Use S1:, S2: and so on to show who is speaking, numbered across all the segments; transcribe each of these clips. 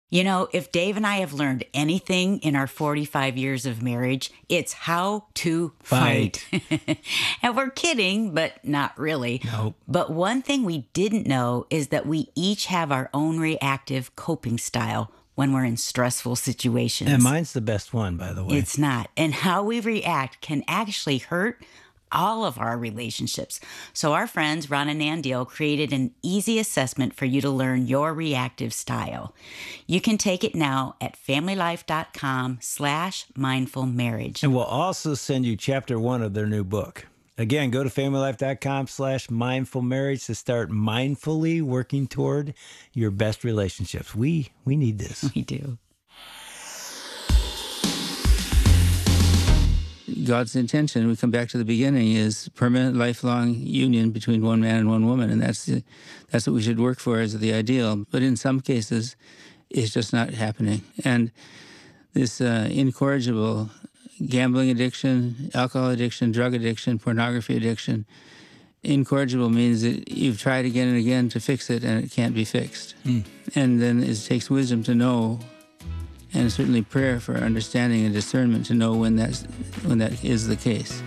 S1: You know, if Dave and I have learned anything in our 45 years of marriage, it's how to fight. And we're kidding, but not really.
S2: Nope.
S1: But one thing we didn't know is that we each have our own reactive coping style when we're in stressful situations.
S2: And mine's the best one, by the way.
S1: It's not. And how we react can actually hurt all of our relationships. So our friends, Ron and Nan Deal, created an easy assessment for you to learn your reactive style. You can take it now at familylife.com/mindfulmarriage.
S2: And we'll also send you chapter 1 of their new book. Again, go to familylife.com/mindfulmarriage to start mindfully working toward your best relationships. We need this.
S1: We do.
S3: God's intention, we come back to the beginning, is permanent, lifelong union between one man and one woman, and that's what we should work for as the ideal. But in some cases, it's just not happening. And this incorrigible gambling addiction, alcohol addiction, drug addiction, pornography addiction, incorrigible means that you've tried again and again to fix it, and it can't be fixed. And then it takes wisdom to know, and certainly prayer for understanding and discernment to know when that is the case.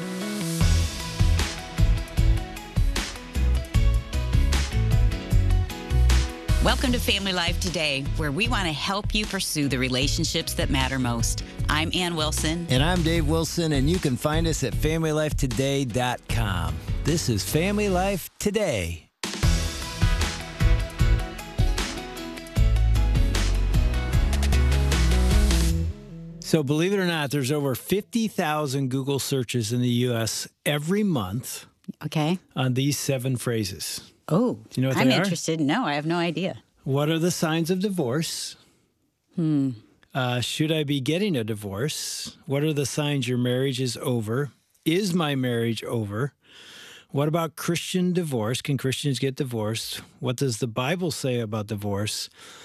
S1: Welcome to Family Life Today, where we want to help you pursue the relationships that matter most. I'm Ann Wilson.
S2: And I'm Dave Wilson, and you can find us at FamilyLifeToday.com. This is Family Life Today. So believe it or not, there's over 50,000 Google searches in the U.S. every month
S1: Okay.
S2: on these 7 phrases.
S1: Oh,
S2: Do you know what
S1: I'm
S2: they are?
S1: interested. No, I have no idea.
S2: What are the signs of divorce? Should I be getting a divorce? What are the signs your marriage is over? Is my marriage over? What about Christian divorce? Can Christians get divorced? What does the Bible say about divorce?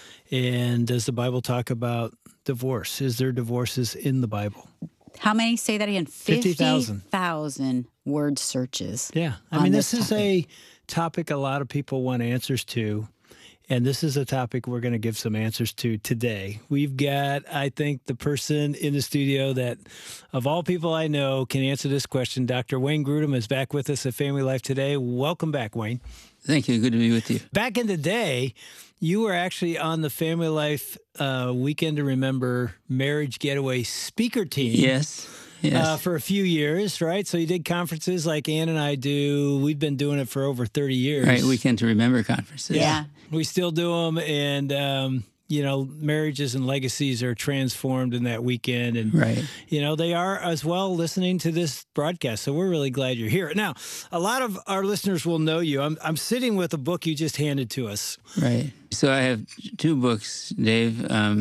S2: And does the Bible talk about divorce? Is there divorces in the Bible?
S1: How many? Say that again.
S2: 50,000.
S1: 50,000 word searches.
S2: Yeah. I
S1: on
S2: mean,
S1: this
S2: this is a topic a lot of people want answers to. And this is a topic we're going to give some answers to today. We've got, I think, the person in the studio that, of all people I know, can answer this question. Dr. Wayne Grudem is back with us at Family Life Today. Welcome back, Wayne.
S3: Thank you. Good to be with you.
S2: Back in the day, you were actually on the Family Life Weekend to Remember Marriage Getaway speaker team.
S3: Yes.
S2: For a few years, right? So you did conferences like Ann and I do. We've been doing it for over 30 years.
S3: Right, Weekend to Remember conferences.
S1: Yeah.
S2: We still do them, and marriages and legacies are transformed in that weekend, and
S3: Right.
S2: they are as well listening to this broadcast. So we're really glad you're here. Now, a lot of our listeners will know you. I'm sitting with a book you just handed to us.
S3: Right. So I have 2 books, Dave.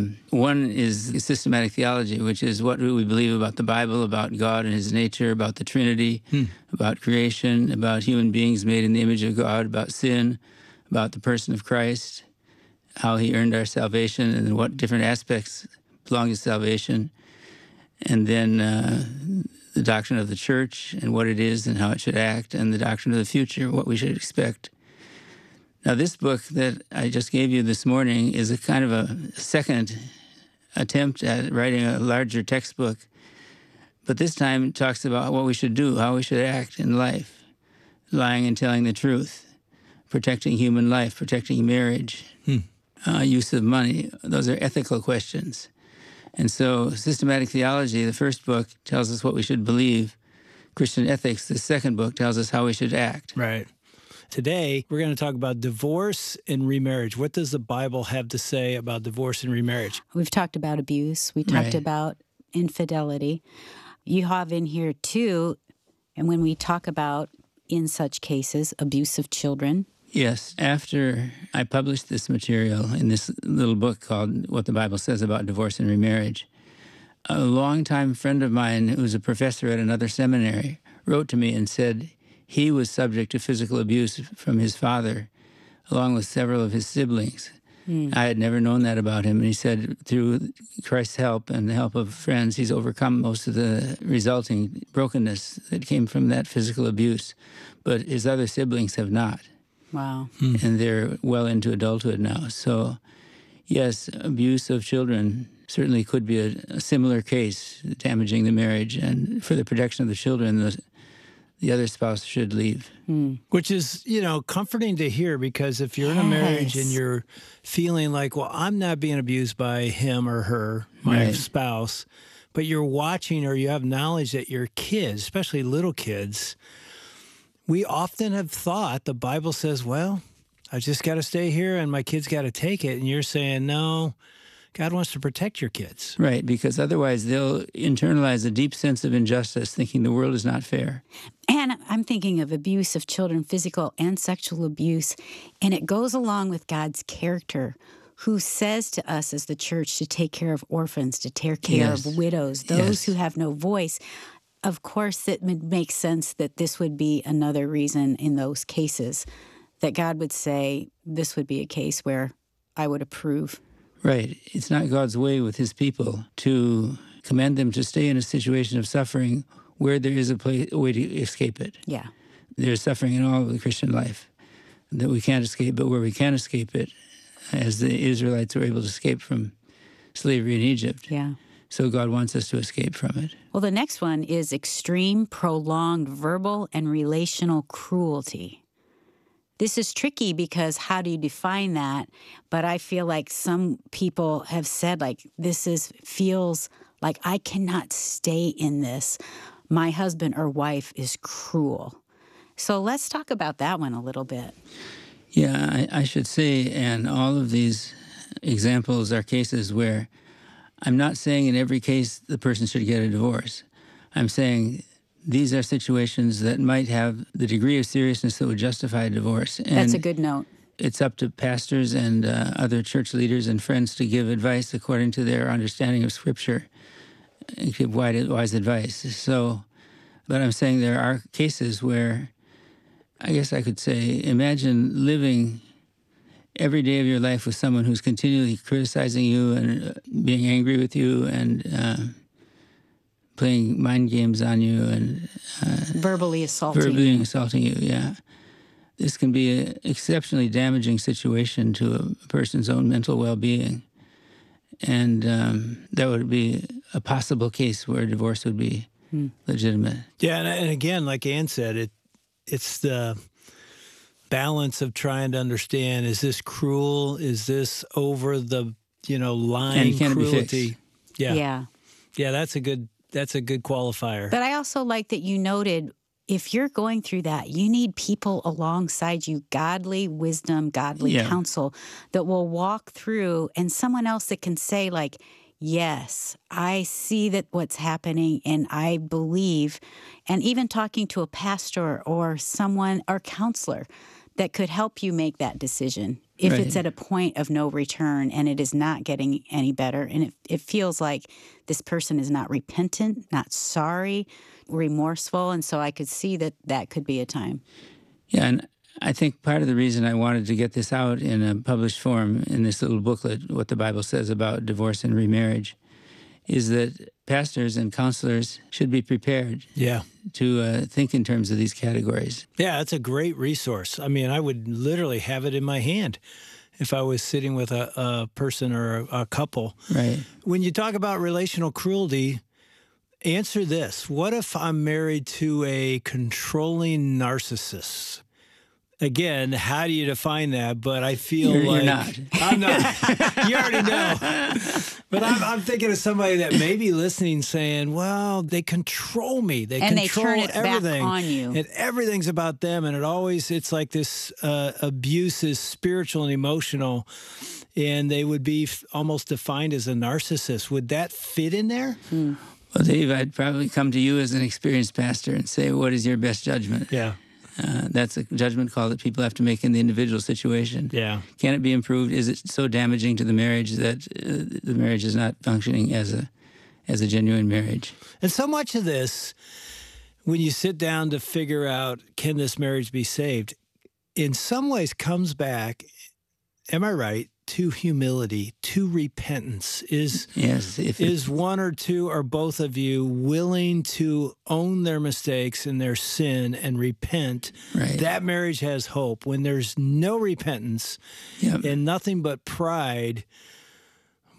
S3: One is Systematic Theology, which is what do we believe about the Bible, about God and His nature, about the Trinity, about creation, about human beings made in the image of God, about sin, about the person of Christ, how He earned our salvation, and what different aspects belong to salvation. And then the doctrine of the church and what it is and how it should act, and the doctrine of the future, what we should expect. Now, this book that I just gave you this morning is a kind of a second attempt at writing a larger textbook, but this time it talks about what we should do, how we should act in life, lying and telling the truth, protecting human life, protecting marriage, use of money. Those are ethical questions. And so Systematic Theology, the first book, tells us what we should believe. Christian Ethics, the second book, tells us how we should act.
S2: Right. Today, we're going to talk about divorce and remarriage. What does the Bible have to say about divorce and remarriage?
S1: We've talked about abuse. We talked
S3: Right.
S1: about infidelity. You have in here, too, and when we talk about, in such cases, abuse of children.
S3: Yes. After I published this material in this little book called What the Bible Says About Divorce and Remarriage, a longtime friend of mine who was a professor at another seminary wrote to me and said he was subject to physical abuse from his father, along with several of his siblings. I had never known that about him. And he said through Christ's help and the help of friends, he's overcome most of the resulting brokenness that came from that physical abuse. But his other siblings have not.
S1: Wow.
S3: And they're well into adulthood now. So yes, abuse of children certainly could be a similar case, damaging the marriage. And for the protection of the children, the other spouse should leave.
S2: Which is, comforting to hear, because if you're in a marriage and
S1: Yes.
S2: you're feeling like, well, I'm not being abused by him or her, my
S3: Right.
S2: spouse, but you're watching or you have knowledge that your kids, especially little kids, we often have thought the Bible says, well, I just got to stay here and my kids got to take it. And you're saying, no, God wants to protect your kids.
S3: Right, because otherwise they'll internalize a deep sense of injustice, thinking the world is not fair.
S1: And I'm thinking of abuse of children, physical and sexual abuse. And it goes along with God's character, who says to us as the church to take care of orphans, to take care
S3: Yes.
S1: of widows, those
S3: Yes.
S1: who have no voice. Of course, it would make sense that this would be another reason in those cases that God would say this would be a case where I would approve.
S3: Right. It's not God's way with his people to command them to stay in a situation of suffering where there is a way to escape it.
S1: Yeah.
S3: There's suffering in all of the Christian life that we can't escape, but where we can escape it, as the Israelites were able to escape from slavery in Egypt.
S1: Yeah.
S3: So God wants us to escape from it.
S1: Well, the next one is extreme, prolonged verbal and relational cruelty. This is tricky because how do you define that? But I feel like some people have said, like, feels like I cannot stay in this. My husband or wife is cruel. So let's talk about that one a little bit.
S3: Yeah, I should say, and all of these examples are cases where I'm not saying in every case the person should get a divorce. I'm saying these are situations that might have the degree of seriousness that would justify a divorce. And
S1: That's a good note.
S3: it's up to pastors and other church leaders and friends to give advice according to their understanding of Scripture and give wise advice. So, but I'm saying there are cases where, I guess I could say, imagine living every day of your life with someone who's continually criticizing you and being angry with you and playing mind games on you and
S1: Verbally assaulting.
S3: verbally assaulting you, yeah. This can be an exceptionally damaging situation to a person's own mental well-being. And that would be a possible case where divorce would be legitimate.
S2: Yeah, and again, like Ann said, it's the balance of trying to understand, is this cruel? Is this over the, line
S3: And can it be
S2: cruelty?
S3: fixed?
S2: Yeah, that's a good qualifier.
S1: But I also like that you noted, if you're going through that, you need people alongside you, godly wisdom, godly counsel that will walk through, and someone else that can say, like, yes, I see that what's happening and I believe, and even talking to a pastor or someone or counselor that could help you make that decision if it's at a point of no return and it is not getting any better. And it feels like this person is not repentant, not sorry, remorseful. And so I could see that could be a time.
S3: Yeah, and I think part of the reason I wanted to get this out in a published form in this little booklet, What the Bible Says About Divorce and Remarriage, is that pastors and counselors should be prepared to think in terms of these categories.
S2: Yeah, that's a great resource. I mean, I would literally have it in my hand if I was sitting with a person or a couple.
S3: Right.
S2: When you talk about relational cruelty, answer this. What if I'm married to a controlling narcissist? Again, how do you define that? But I feel
S3: You're
S2: like
S3: not.
S2: I'm not. You already know. But I'm thinking of somebody that may be listening saying, well, they control me. They
S1: And
S2: control
S1: they turn it
S2: everything.
S1: back on you.
S2: And everything's about them. And it's like this abuse is spiritual and emotional. And they would be almost defined as a narcissist. Would that fit in there?
S3: Well, Dave, I'd probably come to you as an experienced pastor and say, what is your best judgment?
S2: Yeah.
S3: That's a judgment call that people have to make in the individual situation.
S2: Yeah.
S3: Can it be improved? Is it so damaging to the marriage that the marriage is not functioning as a genuine marriage?
S2: And so much of this, when you sit down to figure out, can this marriage be saved, in some ways comes back, am I right, to humility, to repentance. Is one or two or both of you willing to own their mistakes and their sin and repent?
S3: Right.
S2: That marriage has hope. When there's no repentance and nothing but pride,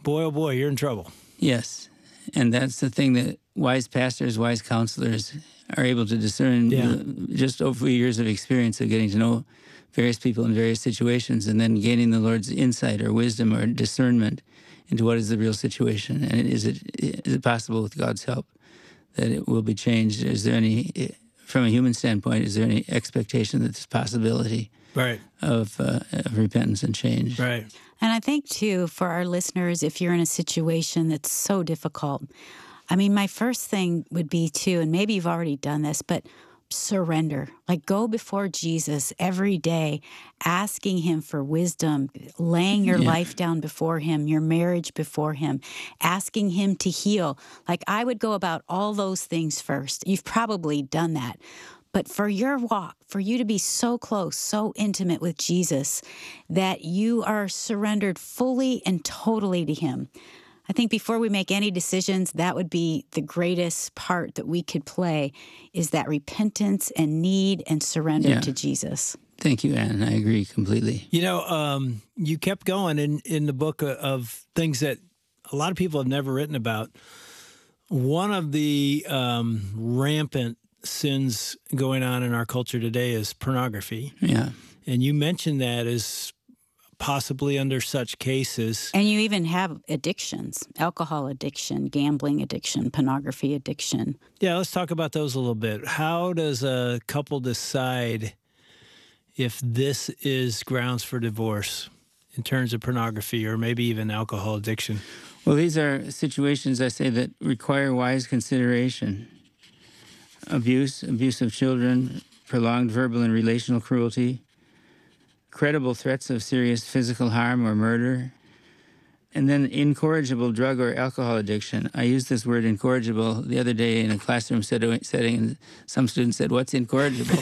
S2: boy, oh boy, you're in trouble.
S3: Yes. And that's the thing that wise pastors, wise counselors are able to discern just over years of experience of getting to know various people in various situations and then gaining the Lord's insight or wisdom or discernment into what is the real situation. And is it possible with God's help that it will be changed? Is there any, from a human standpoint, is there any expectation that there's possibility of repentance and change?
S2: Right.
S1: And I think, too, for our listeners, if you're in a situation that's so difficult, I mean, my first thing would be, too, and maybe you've already done this, but surrender. Like, go before Jesus every day, asking him for wisdom, laying your life down before him, your marriage before him, asking him to heal. Like, I would go about all those things first. You've probably done that. But for your walk, for you to be so close, so intimate with Jesus, that you are surrendered fully and totally to him. I think before we make any decisions, that would be the greatest part that we could play, is that repentance and need and surrender to Jesus.
S3: Thank you, Ann. I agree completely.
S2: You know, you kept going in the book of things that a lot of people have never written about. One of the rampant sins going on in our culture today is pornography.
S3: Yeah.
S2: And you mentioned that as possibly under such cases.
S1: And you even have addictions, alcohol addiction, gambling addiction, pornography addiction.
S2: Yeah, let's talk about those a little bit. How does a couple decide if this is grounds for divorce in terms of pornography or maybe even alcohol addiction?
S3: Well, these are situations, I say, that require wise consideration. Abuse of children, prolonged verbal and relational cruelty, credible threats of serious physical harm or murder, and then incorrigible drug or alcohol addiction. I used this word incorrigible the other day in a classroom setting, and some students said, "What's incorrigible?"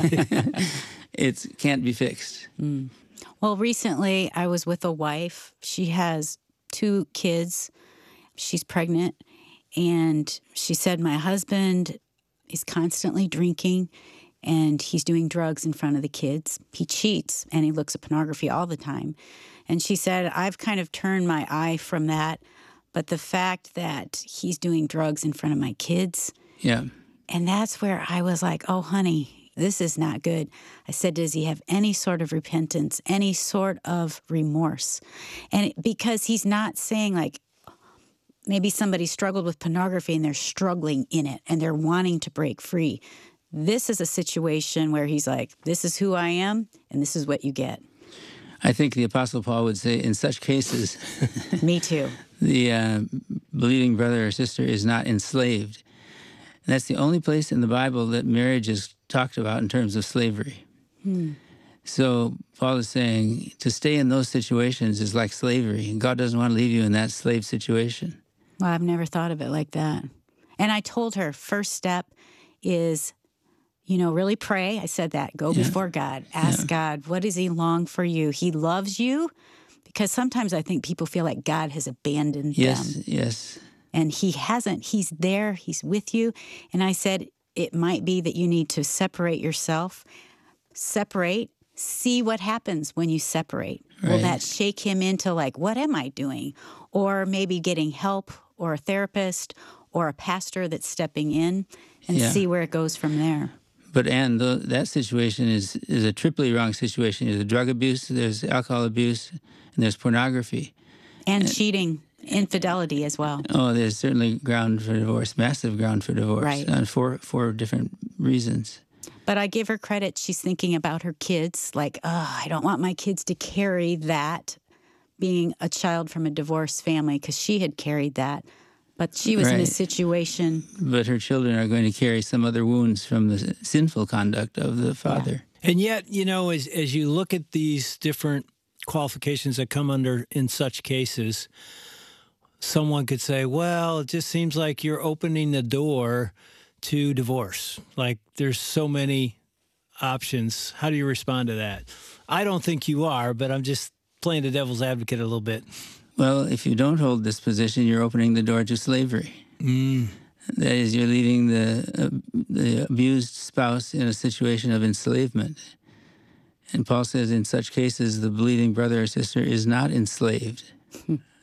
S3: It can't be fixed.
S1: Mm. Well, recently I was with a wife. She has 2 kids. She's pregnant, and she said, my husband is constantly drinking, and he's doing drugs in front of the kids. He cheats, and he looks at pornography all the time. And she said, I've kind of turned my eye from that, but the fact that he's doing drugs in front of my kids.
S3: Yeah.
S1: And that's where I was like, oh, honey, this is not good. I said, does he have any sort of repentance, any sort of remorse? And because he's not saying, like, maybe somebody struggled with pornography and they're struggling in it and they're wanting to break free. This is a situation where he's like, this is who I am and this is what you get.
S3: I think the Apostle Paul would say, in such cases,
S1: me too.
S3: The believing brother or sister is not enslaved. And that's the only place in the Bible that marriage is talked about in terms of slavery. So Paul is saying to stay in those situations is like slavery. God doesn't want to leave you in that slave situation.
S1: Well, I've never thought of it like that. And I told her, first step is, really pray. I said that. Go before God. Ask God, what does he long for you? He loves you, because sometimes I think people feel like God has abandoned them.
S3: Yes.
S1: And he hasn't. He's there. He's with you. And I said, it might be that you need to separate yourself. See what happens when you separate. Will that shake him into like, what am I doing? Or maybe getting help or a therapist or a pastor that's stepping in and see where it goes from there.
S3: But Ann, that situation is a triply wrong situation. There's drug abuse, there's alcohol abuse, and there's pornography.
S1: And cheating, infidelity as well.
S3: Oh, there's certainly ground for divorce, massive ground for divorce, for different reasons.
S1: But I give her credit. She's thinking about her kids, like, I don't want my kids to carry that, being a child from a divorced family, because she had carried that. But she was in a situation.
S3: But her children are going to carry some other wounds from the sinful conduct of the father.
S2: Yeah. And yet, as you look at these different qualifications that come under in such cases, someone could say, well, it just seems like you're opening the door to divorce. Like, there's so many options. How do you respond to that? I don't think you are, but I'm just playing the devil's advocate a little bit.
S3: Well, if you don't hold this position, you're opening the door to slavery. That is, you're leaving the abused spouse in a situation of enslavement. And Paul says in such cases, the believing brother or sister is not enslaved.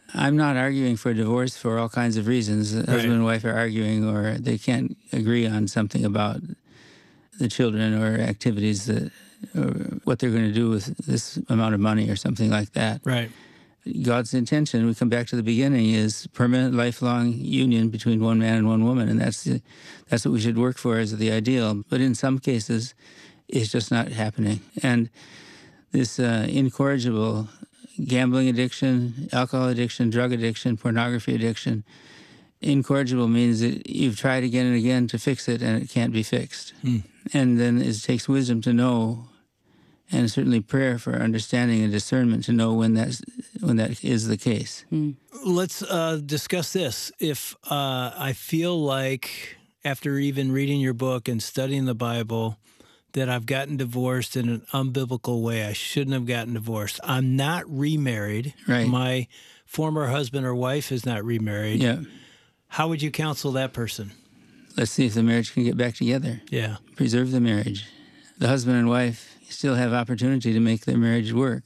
S3: I'm not arguing for divorce for all kinds of reasons. Husband and wife are arguing, or they can't agree on something about the children or activities that, or what they're going to do with this amount of money or something like that.
S2: Right.
S3: God's intention, we come back to the beginning, is permanent, lifelong union between one man and one woman, and that's what we should work for as the ideal. But in some cases, it's just not happening. And this incorrigible gambling addiction, alcohol addiction, drug addiction, pornography addiction, incorrigible means that you've tried again and again to fix it, and it can't be fixed. And then it takes wisdom to know, and certainly prayer for understanding and discernment to know when that is the case.
S2: Let's discuss this. If I feel like, after even reading your book and studying the Bible, that I've gotten divorced in an unbiblical way, I shouldn't have gotten divorced. I'm not remarried.
S3: Right.
S2: My former husband or wife is not remarried.
S3: Yeah.
S2: How would you counsel that person?
S3: Let's see if the marriage can get back together.
S2: Yeah.
S3: Preserve the marriage. The husband and wife still have opportunity to make their marriage work.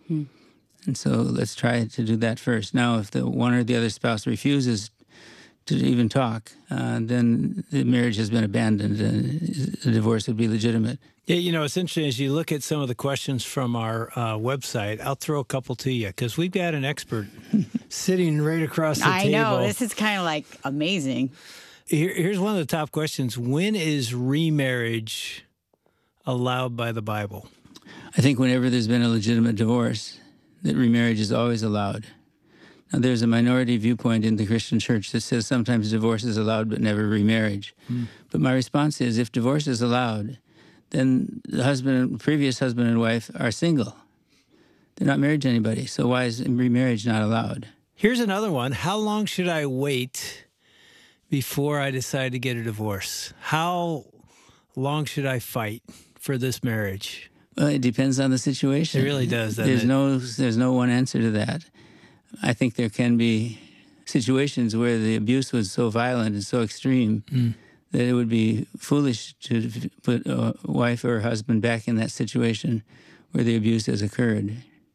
S3: And so let's try to do that first. Now, if the one or the other spouse refuses to even talk, then the marriage has been abandoned and the divorce would be legitimate.
S2: Yeah, you know, it's interesting as you look at some of the questions from our website. I'll throw a couple to you because we've got an expert sitting right across the table.
S1: I know. This is kind of like amazing.
S2: Here's one of the top questions. When is remarriage allowed by the Bible?
S3: I think whenever there's been a legitimate divorce, that remarriage is always allowed. Now, there's a minority viewpoint in the Christian church that says sometimes divorce is allowed but never remarriage. But my response is, if divorce is allowed, then the previous husband and wife are single. They're not married to anybody. So why is remarriage not allowed?
S2: Here's another one. How long should I wait before I decide to get a divorce? How long should I fight for this marriage?
S3: Well, it depends on the situation.
S2: It really does, doesn't it?
S3: There's no one answer to that. I think there can be situations where the abuse was so violent and so extreme that it would be foolish to put a wife or a husband back in that situation where the abuse has occurred.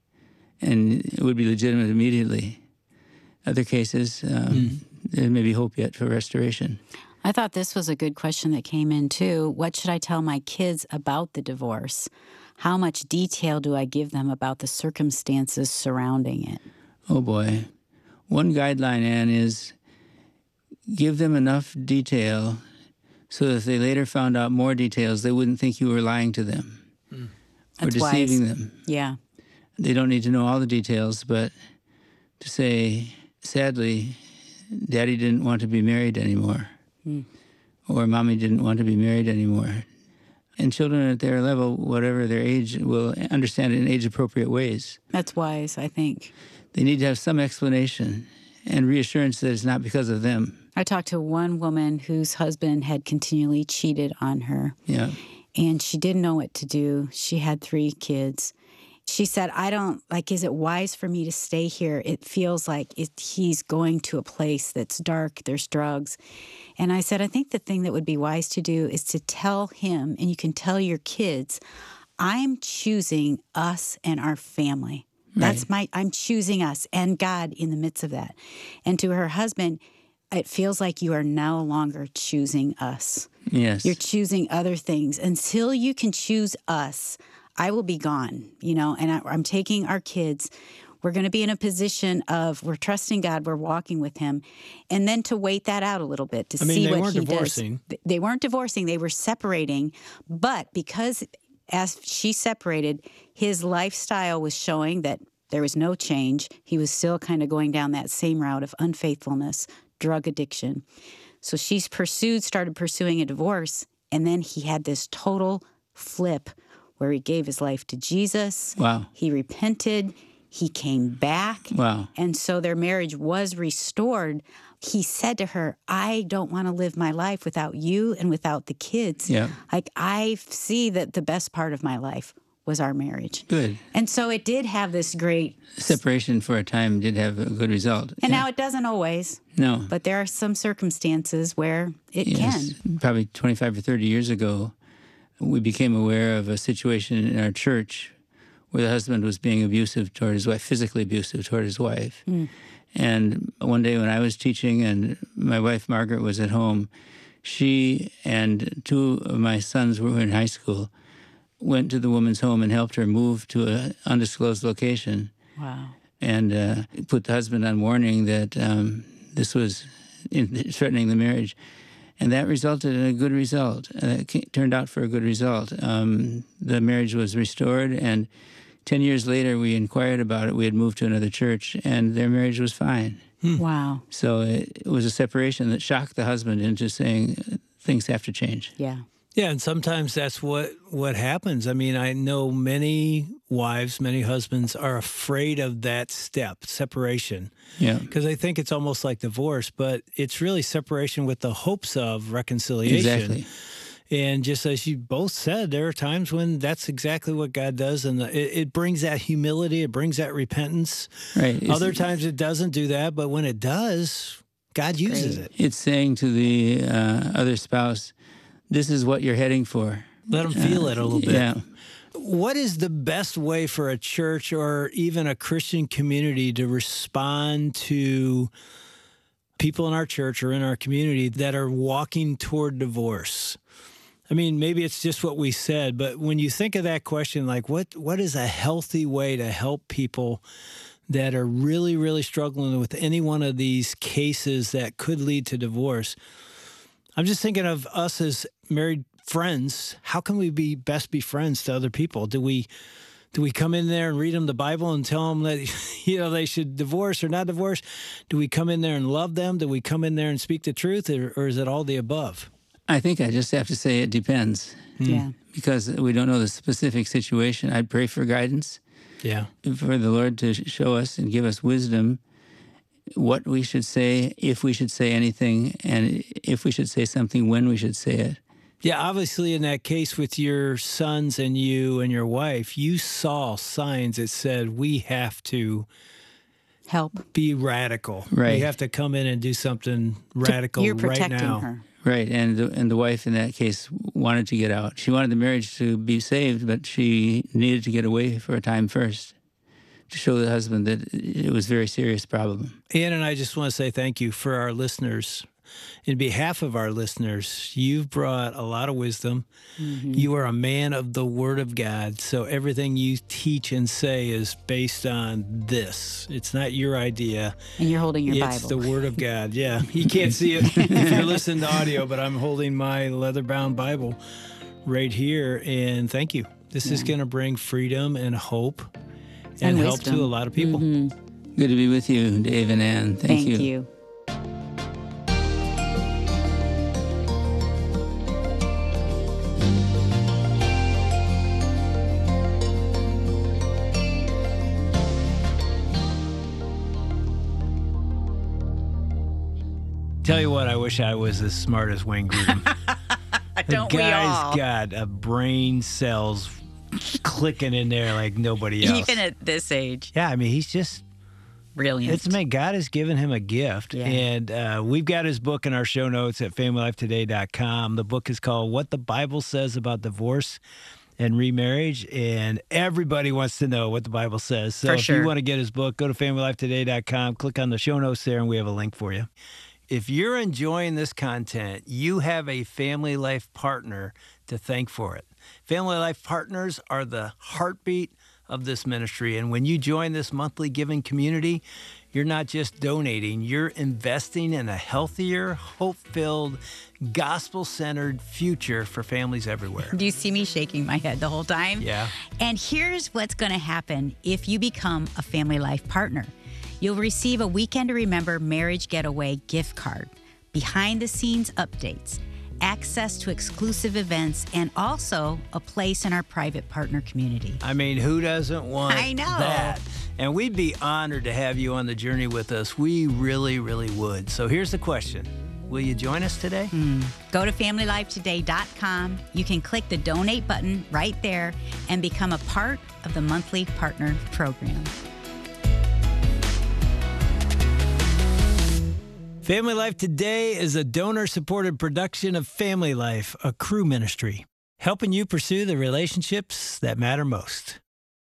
S3: And it would be legitimate immediately. Other cases, there may be hope yet for restoration.
S1: I thought this was a good question that came in, too. What should I tell my kids about the divorce? How much detail do I give them about the circumstances surrounding it?
S3: Oh, boy. One guideline, Ann, is give them enough detail so that if they later found out more details, they wouldn't think you were lying to them or deceiving them.
S1: Yeah.
S3: They don't need to know all the details, but to say, sadly, Daddy didn't want to be married anymore, or Mommy didn't want to be married anymore. And children at their level, whatever their age, will understand it in age-appropriate ways.
S1: That's wise, I think.
S3: They need to have some explanation and reassurance that it's not because of them.
S1: I talked to one woman whose husband had continually cheated on her.
S3: Yeah.
S1: And she didn't know what to do. She had 3 kids. She said, is it wise for me to stay here? It feels like he's going to a place that's dark, there's drugs. And I said, I think the thing that would be wise to do is to tell him, and you can tell your kids, I'm choosing us and our family. That's I'm choosing us and God in the midst of that. And to her husband, it feels like you are no longer choosing us.
S3: Yes.
S1: You're choosing other things. Until you can choose us, I will be gone, and I'm taking our kids. We're going to be in a position of we're trusting God, we're walking with him, and then to wait that out a little bit to see what he
S2: divorcing.
S1: does. They weren't divorcing. They were separating. But because as she separated, his lifestyle was showing that there was no change. He was still kind of going down that same route of unfaithfulness, drug addiction. So she started pursuing a divorce, and then he had this total flip where he gave his life to Jesus.
S3: Wow.
S1: He repented. He came back.
S3: Wow.
S1: And so their marriage was restored. He said to her, I don't want to live my life without you and without the kids.
S3: Yeah.
S1: Like, I see that the best part of my life was our marriage.
S3: Good.
S1: And so it did have this great...
S3: Separation for a time did have a good result.
S1: And now it doesn't always.
S3: No.
S1: But there are some circumstances where it
S3: Yes.
S1: can.
S3: Probably 25 or 30 years ago, we became aware of a situation in our church where the husband was being abusive toward his wife, physically abusive toward his wife. And one day when I was teaching and my wife Margaret was at home, she and two of my sons who were in high school went to the woman's home and helped her move to an undisclosed location.
S1: Wow.
S3: And put the husband on warning that this was threatening the marriage. And that resulted in a good result. It turned out for a good result. The marriage was restored, and 10 years later, we inquired about it. We had moved to another church, and their marriage was fine.
S1: Wow.
S3: So it was a separation that shocked the husband into saying things have to change.
S1: Yeah.
S2: Yeah, and sometimes that's what happens. I mean, I know many wives, many husbands are afraid of that step, separation.
S3: Yeah.
S2: Because they think it's almost like divorce, but it's really separation with the hopes of reconciliation.
S3: Exactly.
S2: And just as you both said, there are times when that's exactly what God does, and it brings that humility, it brings that repentance.
S3: Right.
S2: Other times it doesn't do that, but when it does, God uses it.
S3: It's saying to the other spouse, this is what you're heading for.
S2: Let them feel it a little bit.
S3: Yeah.
S2: What is the best way for a church or even a Christian community to respond to people in our church or in our community that are walking toward divorce? I mean, maybe it's just what we said, but when you think of that question, like what is a healthy way to help people that are really, really struggling with any one of these cases that could lead to divorce? I'm just thinking of us as married friends. How can we best be friends to other people? Do we come in there and read them the Bible and tell them that, they should divorce or not divorce? Do we come in there and love them? Do we come in there and speak the truth, or is it all the above?
S3: I think I just have to say it depends.
S1: Yeah.
S3: Because we don't know the specific situation. I'd pray for guidance.
S2: Yeah.
S3: For the Lord to show us and give us wisdom what we should say, if we should say anything, and if we should say something, when we should say it.
S2: Yeah, obviously in that case with your sons and you and your wife, you saw signs that said we have to
S1: Help.
S2: be radical.
S3: Right.
S2: We have to come in and do something radical
S1: You're
S2: right
S1: protecting
S2: now.
S1: her.
S3: Right, and the wife in that case wanted to get out. She wanted the marriage to be saved, but she needed to get away for a time first to show the husband that it was a very serious problem.
S2: Ann and I just want to say thank you for our listeners. In behalf of our listeners, you've brought a lot of wisdom. Mm-hmm. You are a man of the Word of God, so everything you teach and say is based on this. It's not your idea.
S1: And you're holding your
S2: It's
S1: Bible.
S2: the Word of God, yeah. You can't see it if you're listening to audio, but I'm holding my leather-bound Bible right here, and thank you. This is going to bring freedom and hope and help
S1: wisdom.
S2: to a lot of people.
S1: Mm-hmm.
S3: Good to be with you, Dave and Ann. Thank you.
S2: Tell you what, I wish I was as smart as Wayne Grudem.
S1: Don't
S2: the
S1: we
S2: guy's
S1: all?
S2: got a brain cells clicking in there like nobody else.
S1: Even at this age.
S2: Yeah, I mean, he's just
S1: Brilliant.
S2: It's amazing. God has given him a gift.
S1: Yeah.
S2: And we've got his book in our show notes at familylifetoday.com. The book is called What the Bible Says About Divorce and Remarriage. And everybody wants to know what the Bible says. So
S1: For
S2: if
S1: sure.
S2: you want to get his book, go to familylifetoday.com, click on the show notes there, and we have a link for you. If you're enjoying this content, you have a Family Life partner to thank for it. Family Life partners are the heartbeat of this ministry. And when you join this monthly giving community, you're not just donating, you're investing in a healthier, hope-filled, gospel-centered future for families everywhere.
S1: Do you see me shaking my head the whole time?
S2: Yeah.
S1: And here's what's going to happen if you become a Family Life partner. You'll receive a Weekend to Remember Marriage Getaway gift card, behind-the-scenes updates, access to exclusive events, and also a place in our private partner community.
S2: I mean, who doesn't want
S1: I know.
S2: that? And we'd be honored to have you on the journey with us. We really, really would. So here's the question. Will you join us today?
S1: Go to familylifetoday.com. You can click the donate button right there and become a part of the monthly partner program.
S2: Family Life Today is a donor-supported production of Family Life, a Cru ministry, helping you pursue the relationships that matter most.